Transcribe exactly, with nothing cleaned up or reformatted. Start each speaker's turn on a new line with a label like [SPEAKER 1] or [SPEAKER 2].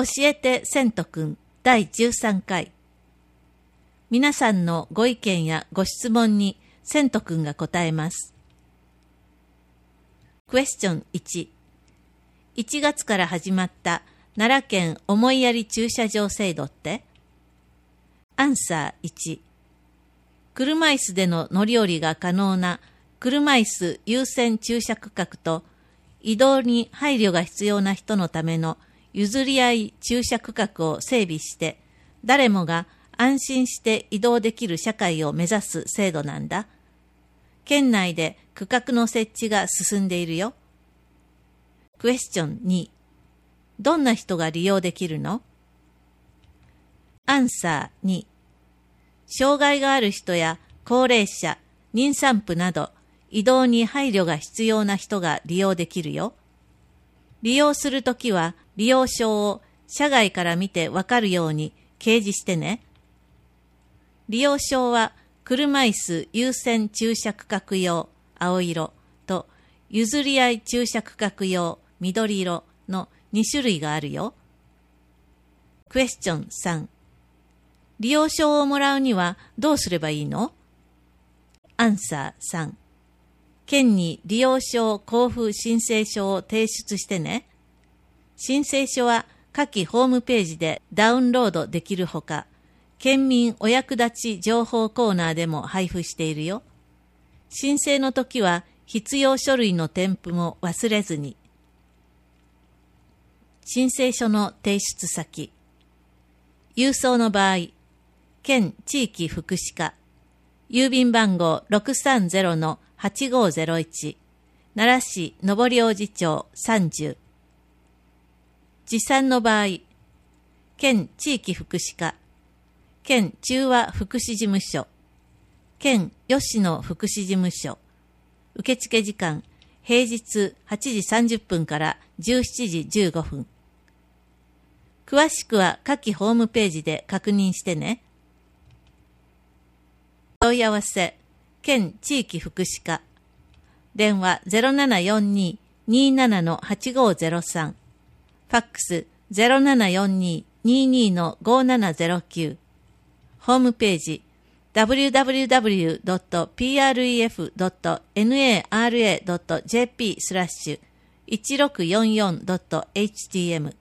[SPEAKER 1] 教えてせんとくんだいじゅうさんかい。皆さんのご意見やご質問にせんとくんが答えます。クエスチョンいち。いちがつから始まった奈良県思いやり駐車場制度って？アンサーいち。車椅子での乗り降りが可能な車椅子優先駐車区画と移動に配慮が必要な人のための譲り合い駐車区画を整備して誰もが安心して移動できる社会を目指す制度なんだ。県内で区画の設置が進んでいるよ。クエスチョンに。どんな人が利用できるの？アンサーに。障害がある人や高齢者、妊産婦など移動に配慮が必要な人が利用できるよ。利用するときは利用証を車外から見てわかるように掲示してね。利用証は車椅子優先駐車区画用青色と譲り合い駐車区画用緑色のにしゅるいがあるよ。クエスチョンさん。利用証をもらうにはどうすればいいの？アンサーさん。県に利用証交付申請書を提出してね。申請書は下記ホームページでダウンロードできるほか、県民お役立ち情報コーナーでも配布しているよ。申請の時は必要書類の添付も忘れずに。申請書の提出先。郵送の場合、県地域福祉課、郵便番号 ろくさんゼロのはちごーゼロいち、奈良市上り王子町さんじゅう。持参の場合、県地域福祉課、県中和福祉事務所、県吉野福祉事務所。受付時間、平日はちじさんじゅっぷんからじゅうしちじじゅうごふん。詳しくは下記ホームページで確認してね。問い合わせ、県地域福祉課。電話 ゼロななよんに にーななのはちごーゼロさん。ファックス ゼロななよんに にーにーのごーななゼロきゅう。ホームページ ダブリューダブリューダブリュードットピーアールイーエフドットナラドットジェーピースラッシュいちろくよんよんドットエイチティーエム